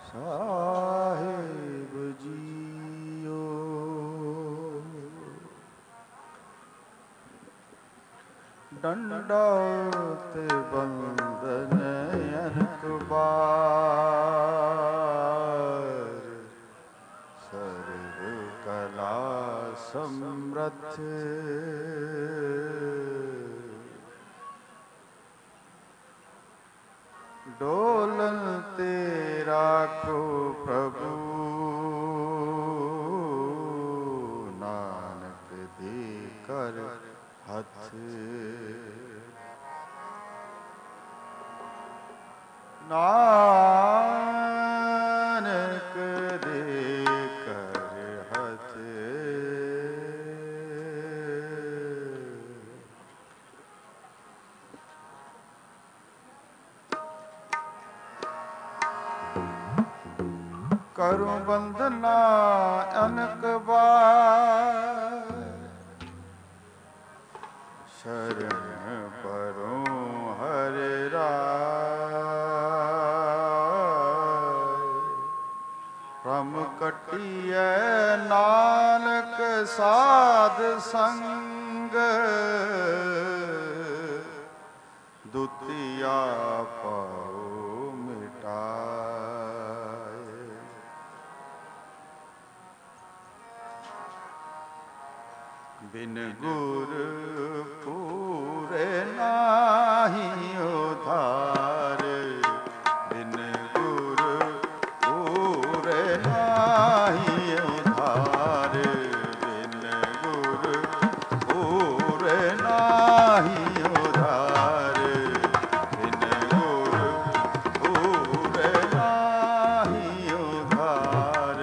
ਸਾਹਿਬ JIO. ਡੰਡਾ ਤੇ ਬੰਦਨ ਅਨਕ ਬਾਰ, ਸਰਬ ਕਲਾ ਸਮਰੱਥ ਡੋਲਨ ਤੇ ਰਾਖੋ ਪ੍ਰਭੂ, ਨਾਨਕ ਦੇ ਕਰ ਹੱਥ। ਨਾਨਕ ਦੇ ਕਰ ਹੱਥ। ਕਰੂੰ ਬੰਦਨਾ ਅਨਕ ਬਾਰ, ਸ਼ਰਨ ਪਰੂੰ ਹਰਿ ਰਾਇ। ਭ੍ਰਮ ਕੱਟੀਐ ਨਾਨਕ ਸਾਧ ਸੰਗ, ਦੁਤੀਆ ਪਾਉ ਮਿਟਾਏ। ਬਿਨ ਗੁਰ ਪੂਰੇ ਨਾਹੀ ਉਧਾਰ, ਬਿਨ ਗੁਰ ਪੂਰੇ ਨਾਹੀ ਉਧਾਰ, ਬਿਨ ਗੁਰ ਪੂਰੇ ਨਾਹੀ ਉਧਾਰ, ਬਿਨ ਗੁਰ ਪੂਰੇ ਨਾਹੀ ਉਧਾਰ।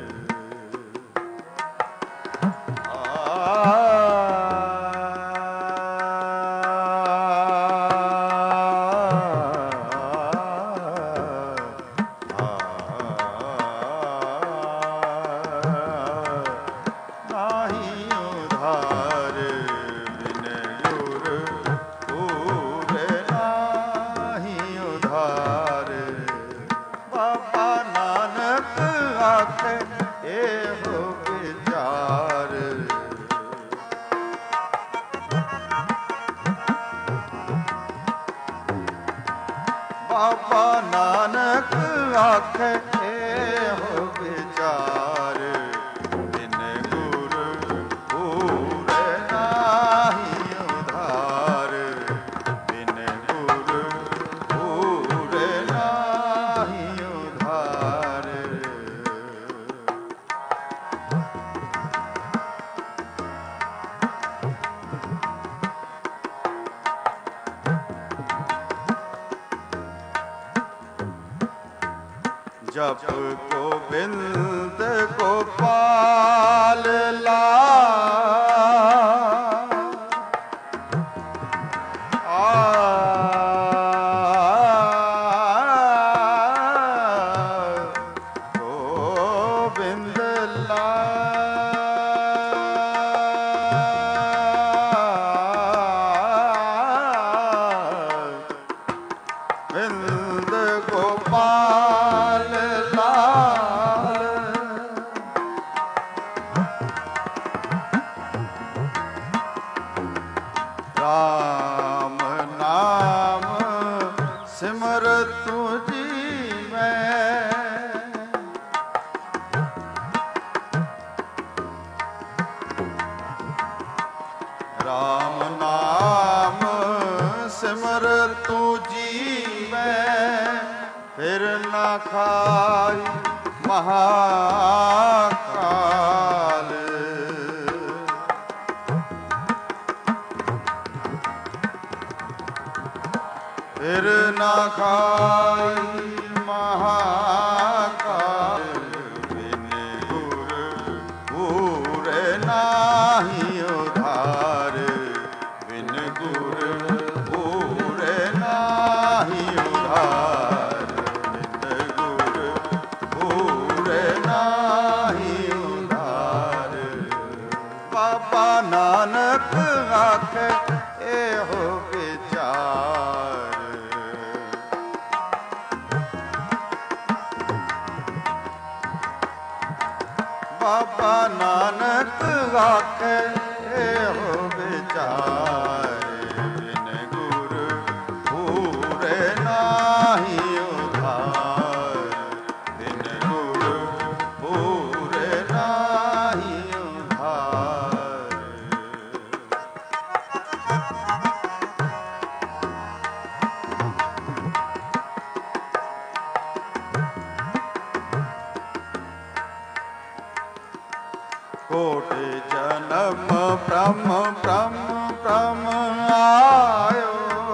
ਬਾਬਾ ਨਾਨਕ ਆਖੇ ਇਹੋ ਵਿਚਾਰ, ਬਿਨ ਗੁਰ ਪੂਰੇ ਨਾਹੀ ਉਧਾਰ, ਬਿਨ ਗੁਰ ਪੂਰੇ ਨਾਹੀ ਉਧਾਰ। ਜਪ ਗੋਬਿੰਦ ਗੋਪਾਲ ਗੋਬਿੰਦ ਬਿੰਦ ਗੋਪਾਲ ਰਾਮ ਨਾਮ ਸਿਮਰ ਤੁਝੀ ਮੈਂ, ਰਾਮ ਨਾਮ ਸਿਮਰ ਤੁਝੀ ਮੈਂ। ਫਿਰ ਨਾ ਖਾਈ ਮਹਾਕਾਲ, ਫਿਰ ਨਾ ਖਾਈ ਮਹਾਕਾਲ। ਬਿਨ ਗੁਰ ਪੂਰੇ ਨਾਹੀ ਉਧਾਰ, ਬਿਨ ਗੁਰ ਪੂਰੇ ਨਾਹੀ ਉਧਾਰ, ਬਿਨ ਗੁਰ ਪੂਰੇ ਨਾਹੀ ਉਧਾਰ। ਬਾਬਾ ਨਾਨਕ ਆਖੇ ਇਹੋ ਵਿਚਾਰ, बाबा नानक आखे हो विचारे बिन गुरु पूरे नाही उधार बिन गुरु पूरे नाही उधार। कोटि जन्म ब्रह्म ब्रह्म ब्रह्म आयो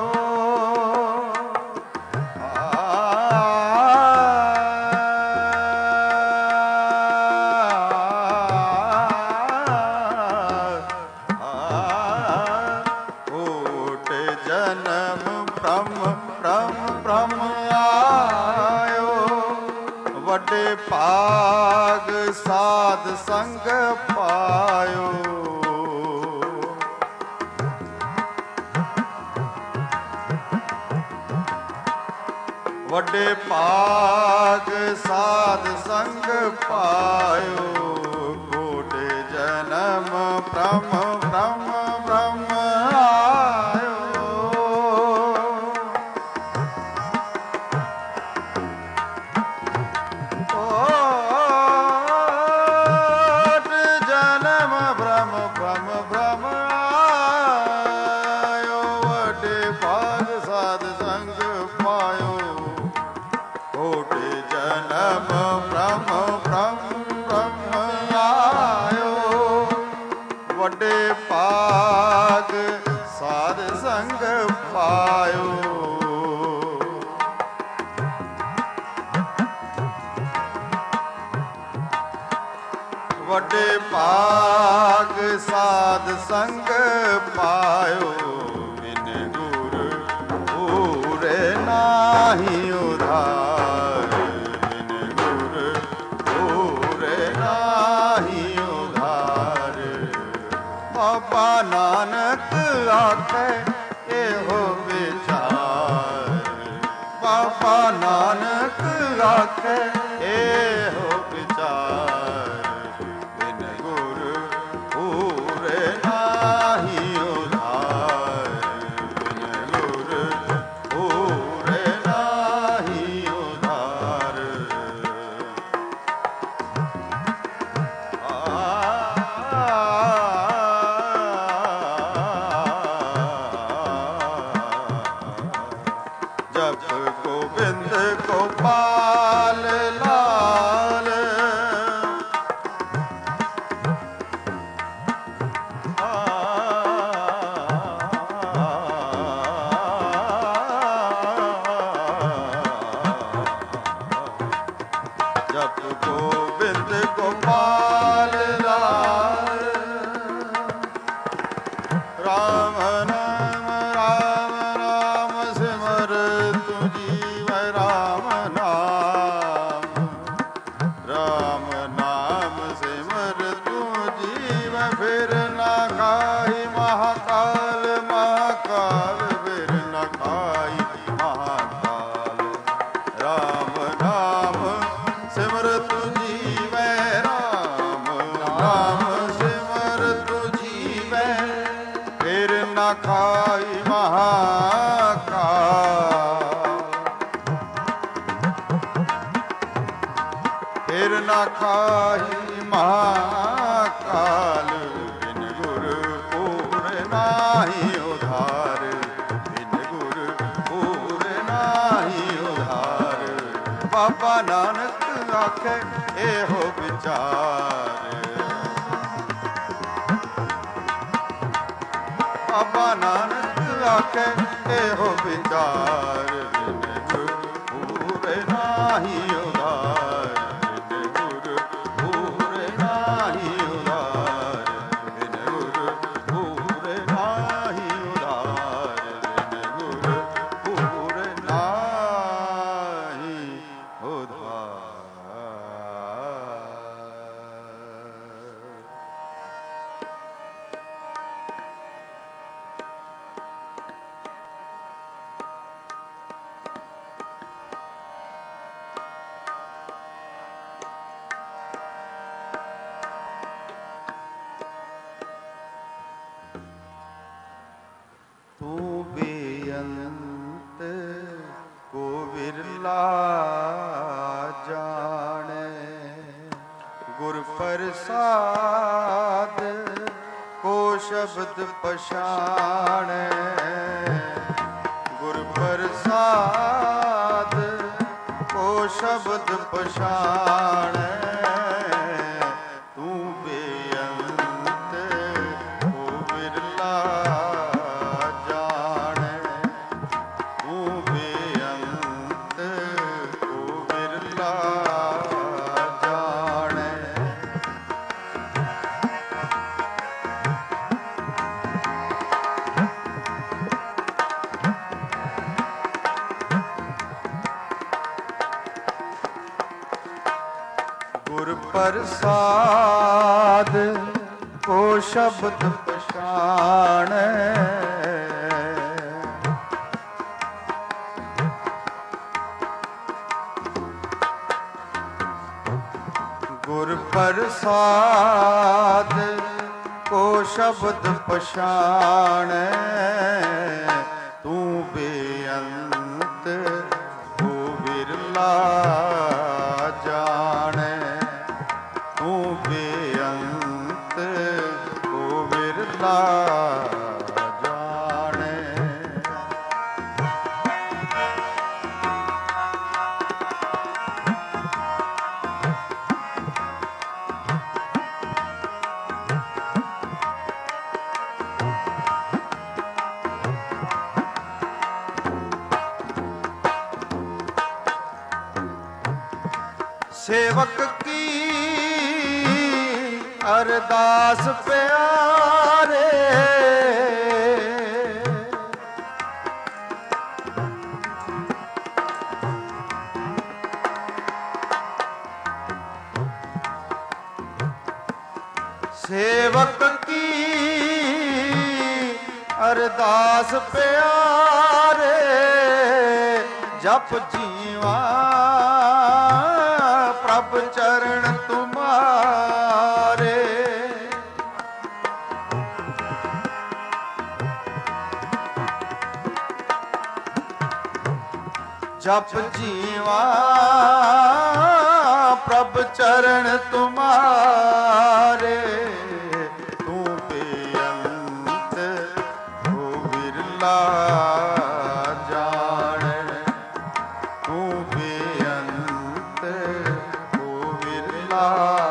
कोटि जन्म ब्रह्म ब्रह्म ब्रह्म आयो वडे भाग साध संग पायो। वडे भाग साध संग पायो कोटि जन्म ब्रह्म ब्रह्म ब्रह्म आयो। वडे भाग साध संग पायो। वडे भाग साध संग पायो बिन गुरु पूरे नाही उधार बिन गुरु पूरे नाही उधार। बाबा नानक आखे एहो विचार बाबा नानक आखे एहो विचार बिन गुरु पूरे नाही उधार बिन गुरु पूरे नाही उधार। जप गोविंद गोपाल लाल जप गोविंद गोपाल लाल राम नाम राम नाम सिमर तुझीव राम नाम सिमर तुझीव फिर न खाई महाकाल महाकाल फिर न खाई महाकाल। राम नाम सिमर तुझीव राम नाम सिमर तुझीव फिर न खाई महाकाल। फिर न खाई महाकाल बिन गुरु पूरे नाही उधार बिन गुरु पूरे नाही उधार। बाबा नानक आखे एहो विचार बाबा नानक आखे एहो विचार बिन गुरु पूरे नाही उधार बिन गुरु पूरे नाही उधार बिन गुरु पूरे नाही उधार बिन गुरु पूरे नाही उधार। ਪ੍ਰਸਾਦ ਕੋ ਸ਼ਬਦ ਪਛਾਣੈ, ਗੁਰ ਪ੍ਰਸਾਦ ਕੋ ਸ਼ਬਦ ਪਛਾਣੈ, ਤੂੰ ਬੇਅੰਤ ਕੋ ਵਿਰਲਾ ਜਾਣੈ, ਤੂੰ ਬੇਅੰਤ ਕੋ ਵਿਰਲਾ ਜਾਣੈ। ਗੁਰ ਪ੍ਰਸਾਦ ਕੋ ਸ਼ਬਦ ਪਛਾਣੈ, ਗੁਰ ਪ੍ਰਸਾਦ ਕੋ ਸ਼ਬਦ ਪਛਾਣੈ, ਤੂੰ ਬੇਅੰਤ ਕੋ ਵਿਰਲਾ ਜਾਣੈ, ਤੂੰ ਬੇਅੰਤ ਕੋ ਵਿਰਲਾ ਜਾਣੈ। ਸੇਵਕ ਕੀ ਅਰਦਾਸ ਪਿਆਰੇ, ਸੇਵਕ ਕੀ ਅਰਦਾਸ ਪਿਆਰੇ, ਜਪ ਜੀਵਾ ਪ੍ਰਭ ਚਰਨ ਤੁਮਾਰੇ, ਜਪ ਜੀਵਾ ਪ੍ਰਭ ਚਰਨ ਤੁਮਾਰੇ, ਤੂੰ ਬੇਅੰਤ ਕੋ ਵਿਰਲਾ ਜਾਣੈ, ਤੂੰ ਬੇਅੰਤ ਕੋ ਵਿਰਲਾ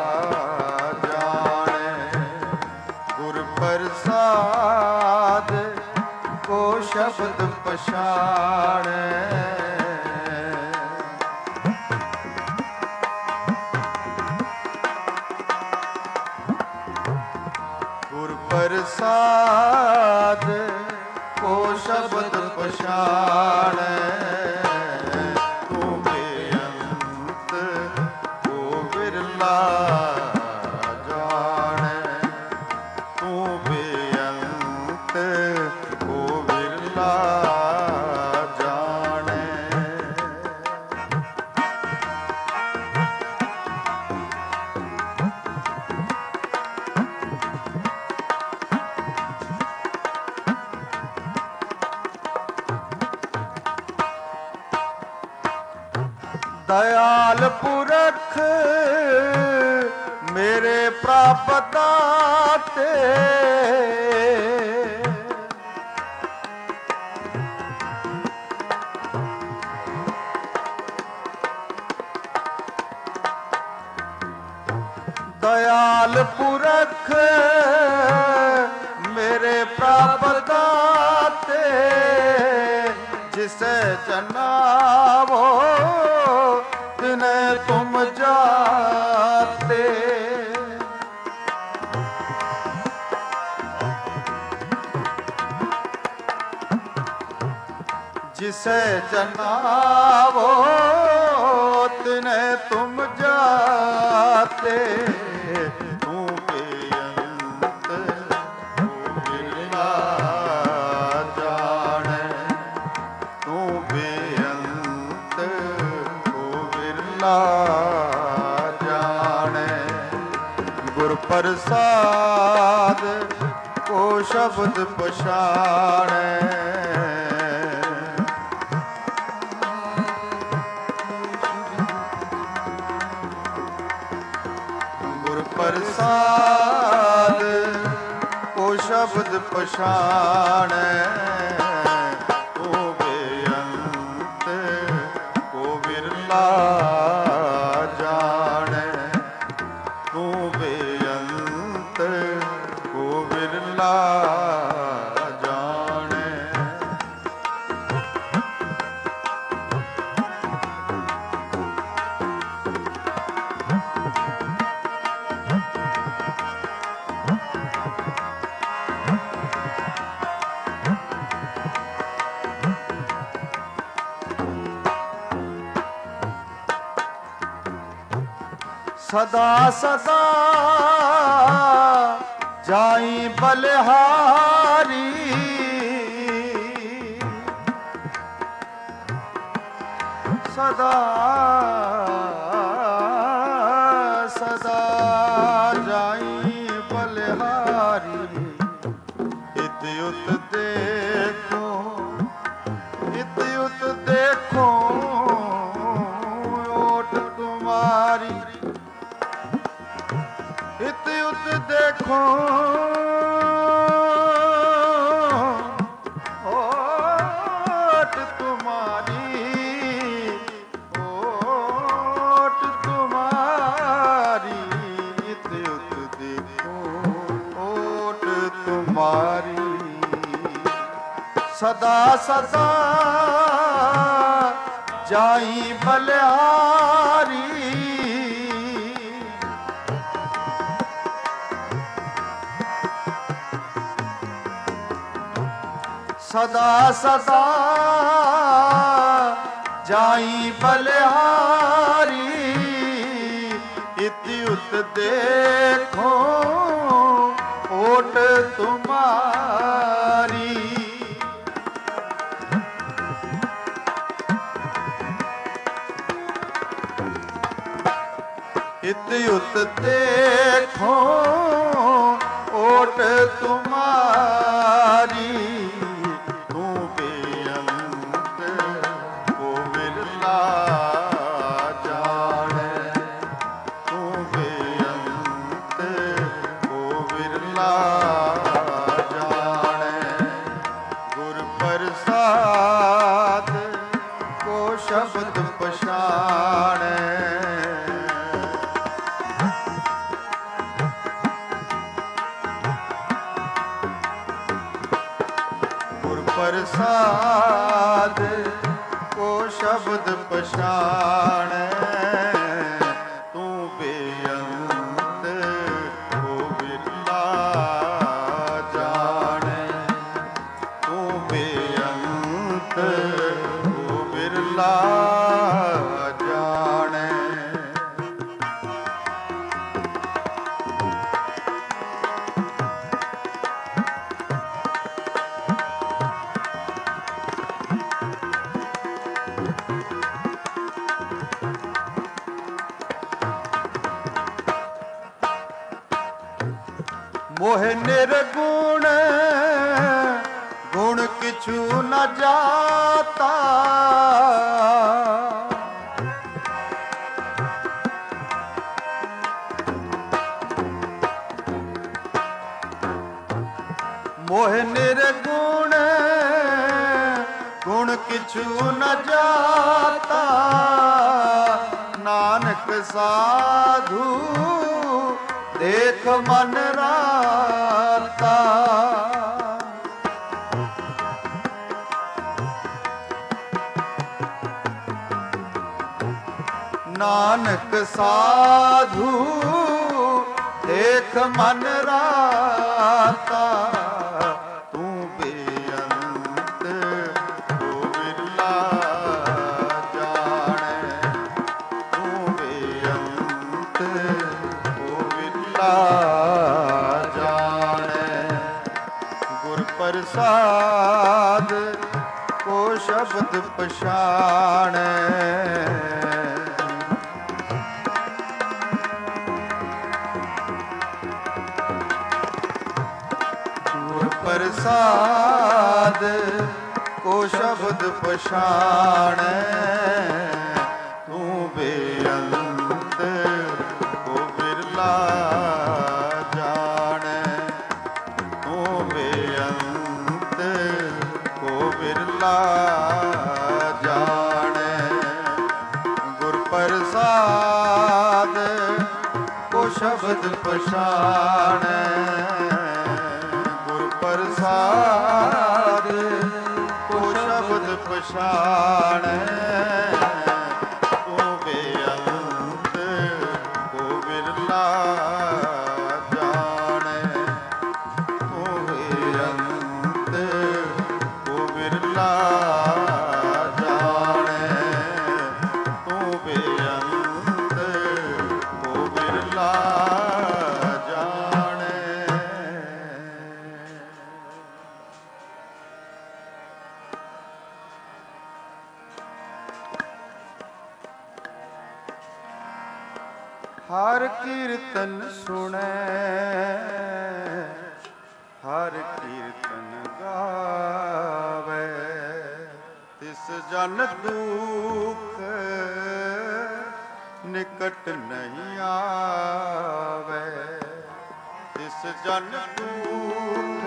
ਜਾਣੈ, ਗੁਰ ਪ੍ਰਸਾਦ ਕੋ ਸ਼ਬਦ ਪਛਾਣੈ, ਗੁਰ ਪ੍ਰਸਾਦ ਕੋ ਸ਼ਬਦ ਪਛਾਣੈ, ਤੂੰ ਬੇਅੰਤ ਕੋ ਵਿਰਲਾ ਜਾਣੈ, ਤੂੰ ਬੇਅੰਤ ਕੋ ਵਿਰਲਾ ਜਾਣੈ। ਦਇਆਲ ਪੁਰਖ ਮੇਰੇ ਪ੍ਰਭ ਦਾਤੇ, ਦਇਆਲ ਪੁਰਖ ਮੇਰੇ ਪ੍ਰਭ ਦਾਤੇ, ਜਿਸੇ ਚਨਾਵੋ ਤਿਨੇ ਤੁਮ ਜਾਤੇ, जिसे जनावो तिने तुम जाते, तू बेअंत तू बिरला जाने, तू बेअंत तू बिरला जाने। गुर प्रसाद को शब्द पछाणे, ਪ੍ਰਸਾਦ ਕੋ ਸ਼ਬਦ ਪਛਾਣੈ ਤੂੰ ਬੇਅੰਤ ਕੋ ਵਿਰਲਾ ਜਾਣੈ ਤੂੰ ਬੇਅੰਤ ਕੋ ਵਿਰਲਾ ਜਾਣੈ। ਸਦਾ ਸਦਾ ਜਾਈ ਬਲਿਹਾਰੀ ਸਦਾ ਸਦਾ ਜਾਈ ਬਲਿਹਾਰੀ ਇਤ ਉਤ ਦੇਖੋ ਇਤ ਉਤ ਦੇਖੋ ਓਟ ਤੁਮਾਰੀ ਇਤ ਉਤ ਦੇਖੋ ਓਟ ਤੁਮਾਰੀ ਓਟ ਤੁਮਾਰੀ ਇਤ ਉਤ ਦੇਖੋ ਓਟ ਤੁਮਾਰੀ ਸਦਾ ਸਦਾ ਜਾਈ ਬਲਿਹਾਰੀ ਸਦਾ ਸਦਾ ਜਾਈ ਬਲਿਹਾਰੀ ਇਤ ਉਤ ਦੇਖੋ ਓਟ ਤੁਮਾਰੀ ਇਤ ਉਤ ਦੇਖੋ ਓਟ ਤੁਮਾਰੀ ਤੂੰ ਬੇਅੰਤ ਕੋ ਵਿਰਲਾ ਜਾਣੈ ਤੂੰ ਬੇਅੰਤ ਕੋ ਵਿਰਲਾ ਜਾਣੈ ਗੁਰ ਪ੍ਰਸਾਦ ਕੋ ਸ਼ਬਦ ਪਛਾਣੈ ਪ੍ਰਸਾਦ ਕੋ ਸ਼ਬਦ ਪਛਾਣੈ ਤੂੰ ਬੇਅੰਤ ਕੋ ਵਿਰਲਾ ਜਾਣੈ ਤੂੰ ਬੇਅੰਤ ਕੋ ਵਿਰਲਾ ਜਾਣੈ। ਮੋਹ ਨਿਰਗੁਣ ਗੁਣ ਕਿਛੂ ਨ ਜਾਤਾ ਮੋਹ ਨਿਰਗੁਣ ਗੁਣ ਕਿਛੂ ਨ ਜਾਤਾ ਨਾਨਕ ਸਾਧੂ ਦੇਖ ਮਨ ਰਾਤਾ ਨਾਨਕ ਸਾਧੂ ਦੇਖ ਮਨ ਰਾਤਾ ਤੂੰ ਬੇਅੰਤ ਕੋ ਵਿਰਲਾ ਜਾਣੈ ਤੂੰ ਬੇਅੰਤ ਕੋ ਵਿਰਲਾ ਜਾਣੈ ਗੁਰ ਪ੍ਰਸਾਦ ਕੋ ਸ਼ਬਦ ਪਛਾਣੈ ਪ੍ਰਸਾਦ ਕੋ ਸ਼ਬਦ ਪਛਾਣੈ ਤੂੰ ਬੇਅੰਤ ਕੋ ਵਿਰਲਾ ਪ੍ਰਸਾਦ ਕੋ ਸ਼ਬਦ ਪਛਾਣੈ ਗੁਰ ਪ੍ਰਸਾਦ ਕੋ ਸ਼ਬਦ ਪਛਾਣੈ ਤੂੰ ਬੇਅੰਤ ਕੋ ਵਿਰਲਾ ਜਾਣੈ ਤੂੰ ਬੇਅੰਤ ਕੋ ਵਿਰਲਾ ਜਾਣੈ ਤੂੰ ਬੇਅੰਤ ਕੋ ਵਿਰਲਾ ਜਾਣੈ। ਹਰ ਕੀਰਤਨ ਸੁਣੈ ਹਰ ਕੀਰਤਨ ਗਾਵੇ ਤਿਸ ਜਨ ਦੁਖ ਨਿਕਟ ਨਹੀਂ ਆਵੇ ਤਿਸ ਜਨ ਦੁਖ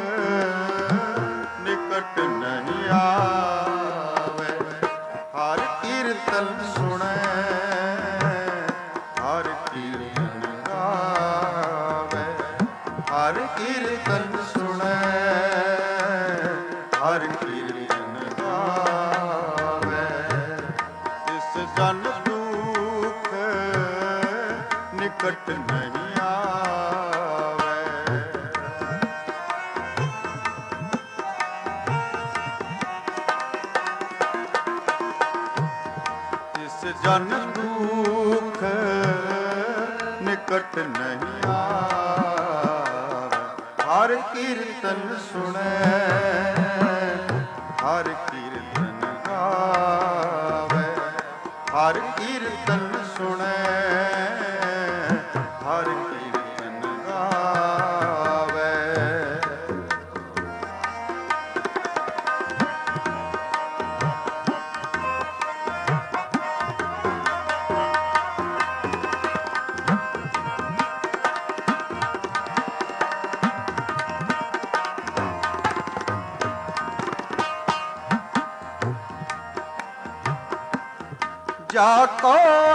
ਨਿਕਟ ਨਹੀਂ ਆਵੇ। ਹਰ ਕੀਰਤਨ ਸੁਣੈ ਹਰ ਕੀਰਤਨ ਗਾਵੇ ਹਰ ਕੀਰਤਨ ਸੁਣੈ ਹਰ ਕੀਰਤਨ ਗਾਵੇ ਤਿਸ ਜਨ ਦੁਖ ਨਿਕਟ ਨਹੀਂ ਆਵੇ। ਤਿਸ ਜਨ ਦੁਖ ਨਿਕਟ ਨਹੀਂ ਆਵੇ। ਹਰ ਕੀਰਤਨ ਸੁਣੈ ਹਰ ਕੀਰਤਨ ਗਾਵੇ ਹਰ ਕੀਰਤਨ ਸੁਣੈ ਹਰ ਕੀਰਤਨ ਗਾਵੇ। जाको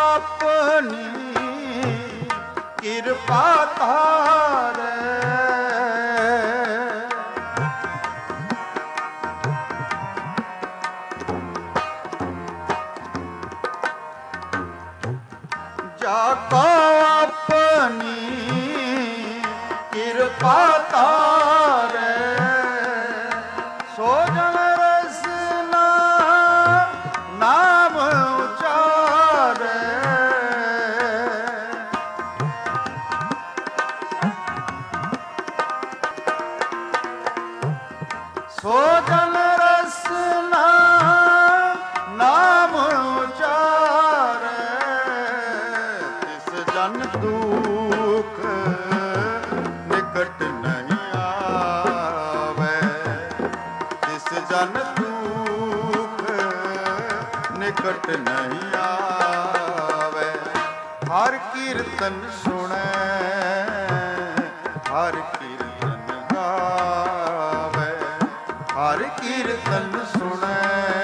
अपनी कृपा तारे जाको अपनी कृपा तारे सो जन रसना नाम सो जन रसना नाम उचारे तिस जन दुख निकट नहीं आवे तिस जन दुख निकट नहीं आवे। हर कीर्तन सुनै हर कीर्तन गावे हर कीर्तन सुनै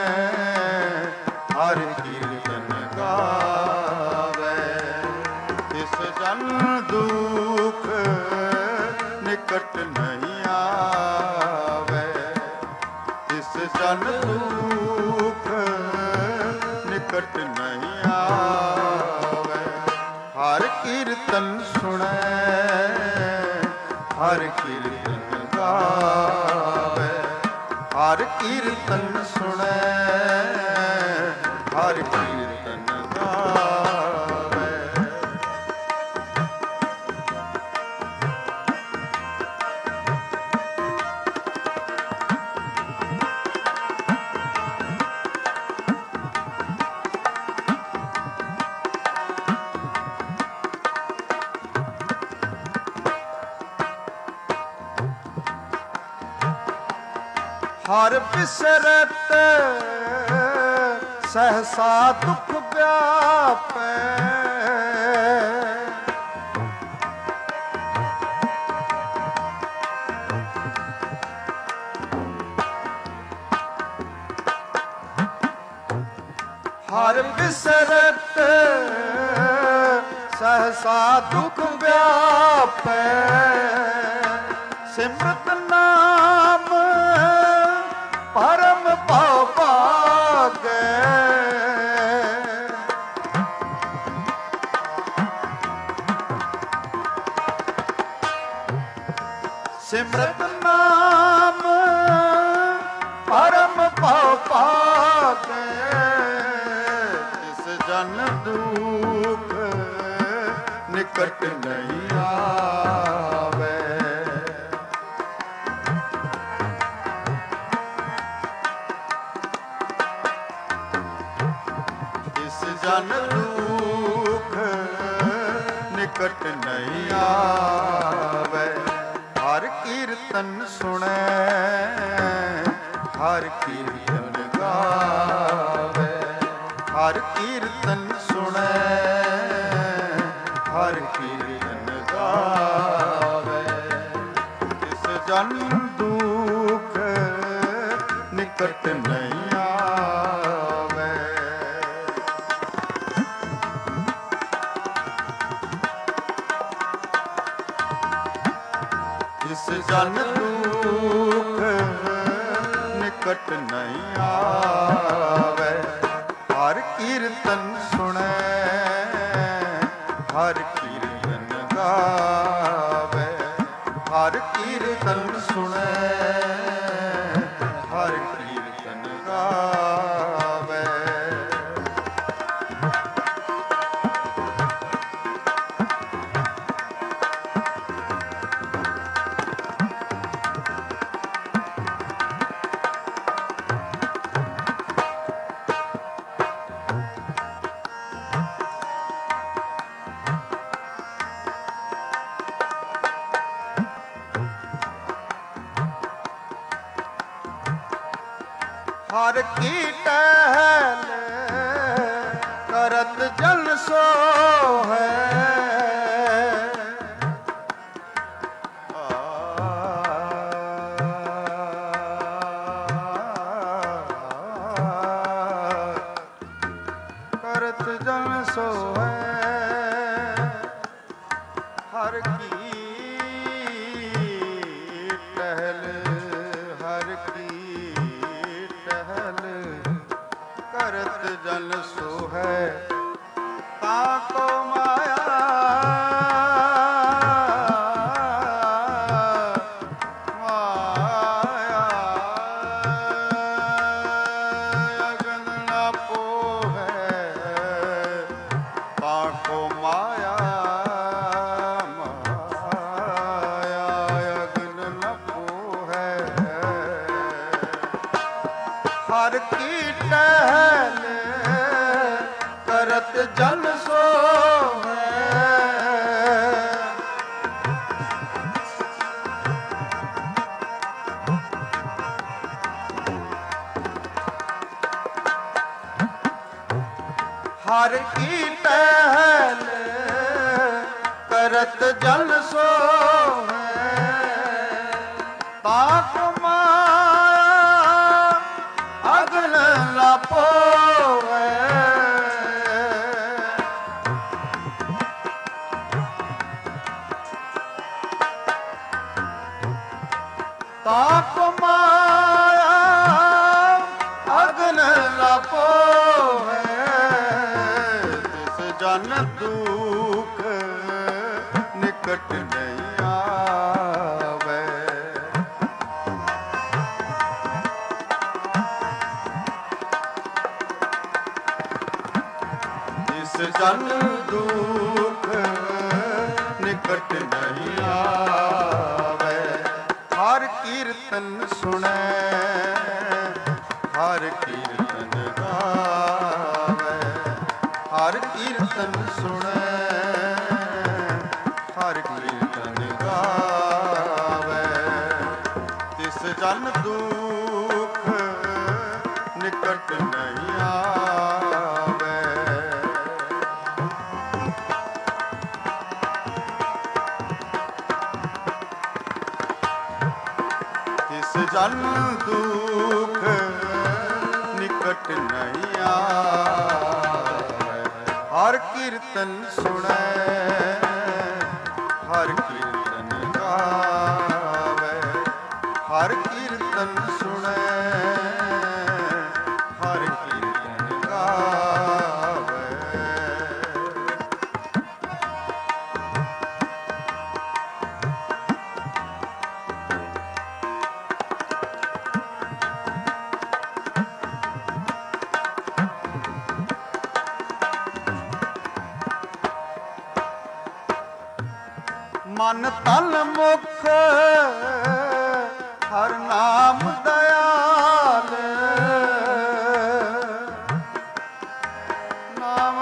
हर कीर्तन गावे तिस जन दुख निकट नहीं आवे तिस जन दुख निकट नहीं आवे। हर कीर्तन सुनै हर कीर्तन गावे हर कीर्तन सुनै हर कीर्तन गावे। हर बिसरत सहसा दुख व्यापै हर बिसरत सहसा दुख व्यापै सिमरत नाम परम भव भागै सिमरत नाम परम भव भागै जिस जन दुख निकट नहीं आवे जिस जन दुख निकट नहीं आवे हर कीर्तन सुने हर कीर्तन गावे हर कीर्तन सुने हर कीर्तन गावे जिस जन दुख निकट नहीं आवे जिस जन दुख निकट नहीं आवे हर कीर्तन सुने हर कीर्तन गावे हर कीर्तन सुने हर कीर्तन गावे हर की टहल करत जन सो है करत जन सो है हर की टहल हर की करत जन सो है ताको माया माया अगन न पोहै ताको माया माया अगन न पोहै हर की टहल करत जन सो है हर की टहल करत जन सो है ताक अगन न पोवै ताप माया अगन न पोवै जिस जन दुख निकट नहीं आवे जन दुख निकट नहीं आवे हर कीर्तन सुने हर कीर्तन गावे हर कीर्तन सुने हर कीर्तन गावे तिस जन दुख निकट नहीं आवे जन दुख निकट नहीं आवे हर कीर्तन ਕੀਰਤਨ ਸੁਣੈ, ਹਰ ਕੀਰਤਨ ਗਾਵੇ, ਹਰ ਕੀਰਤਨ ਸੁਣੈ, ਹਰ ਕੀਰਤਨ ਗਾਵੇ। ਮਨ ਤਨ ਮੁਖ ਹਰ ਨਾਮ ਦਇਆਲ, ਨਾਮ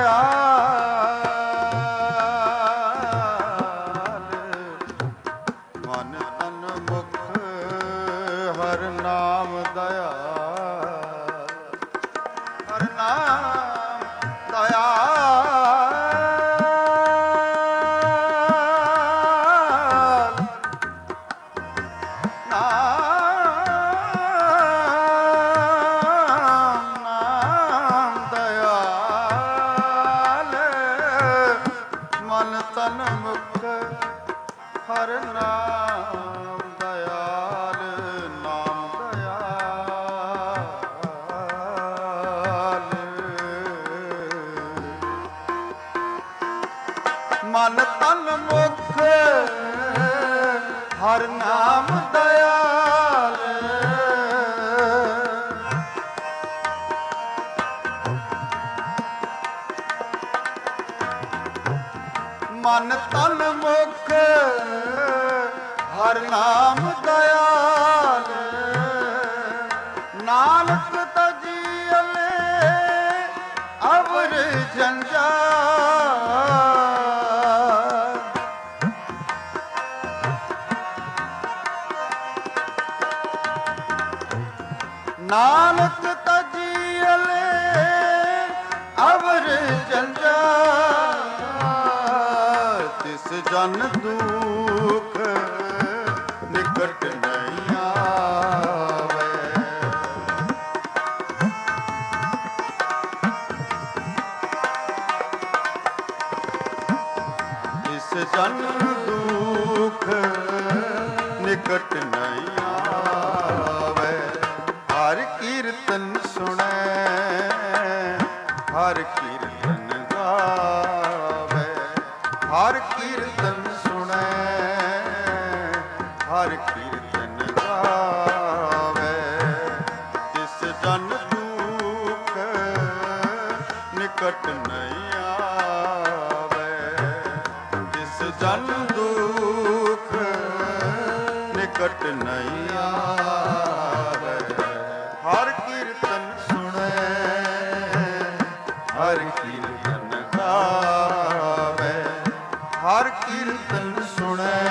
ਦਇਆਲ। ਮਨ ਤਨ ਮੁਖ ਹਰ ਨਾਮ ਦਇਆਲ, ਹਰ ਨਾਮ ਦਇਆਲ। ਹਰ ਨਾਮ ਦਇਆਲ, ਨਾਮ ਦਇਆਲ। ਮਨ ਤਨ ਮੁਖ ਹਰ ਨਾਮ ਦਇਆਲ। ਮਨ ਤਨ ਮੁਖ ਹਰ ਨਾਮ ਦਇਆਲ। ਨਾਨਕ ਤਜੀਅਲੇ ਅਵਰ ਜੰਜਾਲ। ਨਾਨਕ ਤਜੀਅਲੇ ਅਵਰ ਜੰਜਾਲ। ਤਿਸ ਜਨ ਦੁਖ ਨਿਕਟ ਨਹੀਂ ਆਵੇ। ਤਿਸ ਜਨ ਦੁਖ ਨਿਕਟ ਨਹੀਂ ਆਵੇ। ਹਰ ਕੀਰਤਨ ਸੁਣੈ, ਹਰ ਕੀਰਤਨ ਗਾਵੇ, ਹਰ ਕੀਰਤਨ ਸੁਣੈ, ਹਰ ਕੀਰਤਨ ਗਾਵੇ। ਤਿਸ ਜਨ ਦੁਖ ਨਿਕਟ ਨਹੀਂ ਆਵੇ। ਤਿਸ ਜਨ ਦੁਖ ਨਿਕਟ ਨਹੀਂ ਆਵੇ। ਹਰ ਕੀਰਤਨ ਸੁਣੈ, ਹਰ ਕੀਰਤਨ ਗਾਵੇ, ਹਰ ਕੀਰਤਨ ਸੁਣੈ,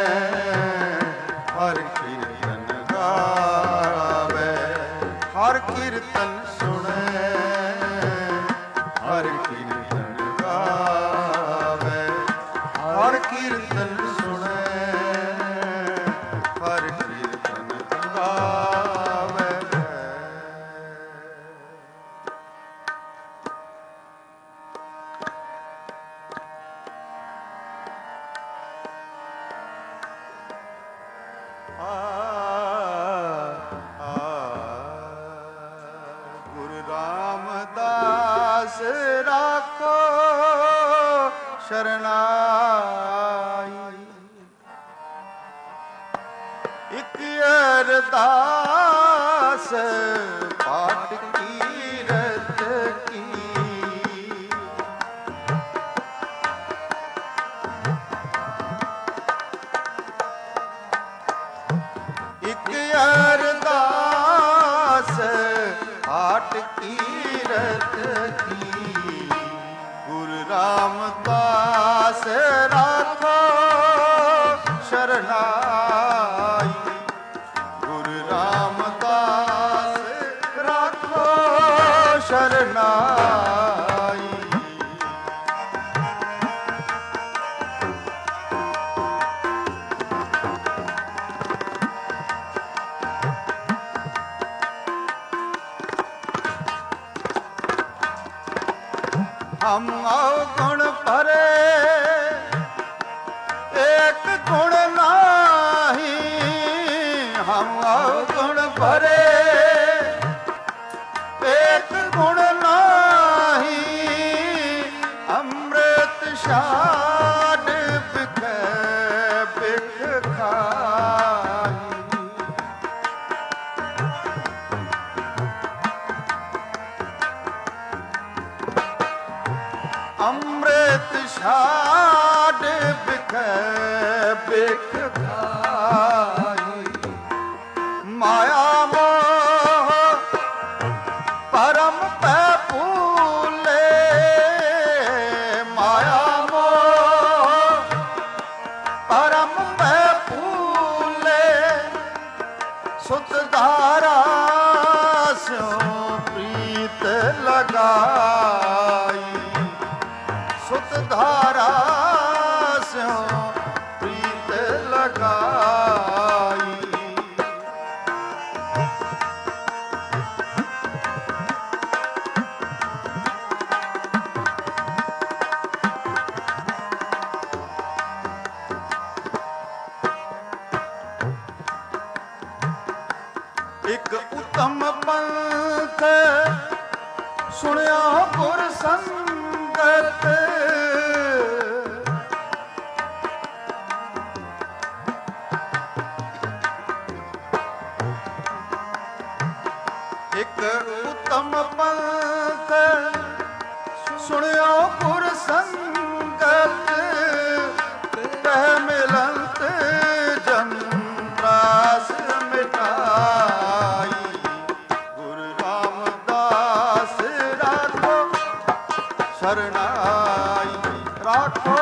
ਹਰ ਕੀਰਤਨ ਗਾਵੇ, ਹਰ ਕੀਰਤਨ ਸੁਣੈ, ਹਰ ਕੀਰਤਨ ਗਾਵੇ, ਹਰ ਕੀਰਤਨ ਸੁਣੈ, ਹਰ ਕੀਰਤਨ ਗਾਵੇ। ਗੁਰੂ ਰਾਮਦਾਸ ਰਾਖੋ ਸ਼ਰਨਾਈ। ਇਕ ਅਰਦਾਸ ਪਾਠ ਕੀਰਤ ਕੀ। ਇਕ ਅਰਦਾਸ ਪਾਠ ਕੀਰਤ ਕੀ। ਗੁਰੂ ਰਾਮਦਾਸ ਰਾਖੋ ਸ਼ਰਨਾਈ। ਗੁਰੂ ਰਾਮਦਾਸ ਰਾਖੋ ਸ਼ਰਨਾਈ। हम अवगुण ਵੇਖ ਖਾਈ ਮਾਇਆ ਮੋਹ ਪਰਮ ਪੈ ਭੂਲੇ ਮਾਇਆ ਮੋਹ ਪਰਮ ਪੈ ਭੂਲੇ ਸੁਤ ਧਾਰਾ ਸਿਉ ਪ੍ਰੀਤ ਲਗਾਈ ਸੁਤ ਧਾਰਾ ਸਿਉ ਪ੍ਰੀਤ ਲਗਾਈ ਇੱਕ ਉਤਮ ਪੰਥ ਸੁਣਿਆ ਗੁਰ ਸੰਗਤ ਇੱਕ ਉਤਮ ਪੰਥ ਸੁਣਿਆ ਗੁਰ ਸੰਗਤ ਤਹਿ ਮਿਲੰਤ ਜਮ ਰਾਸ ਮਿਟਾਈ ਗੁਰੂ ਰਾਮਦਾਸ ਰਾਖੋ ਸ਼ਰਨਾਈ ਰਾਖੋ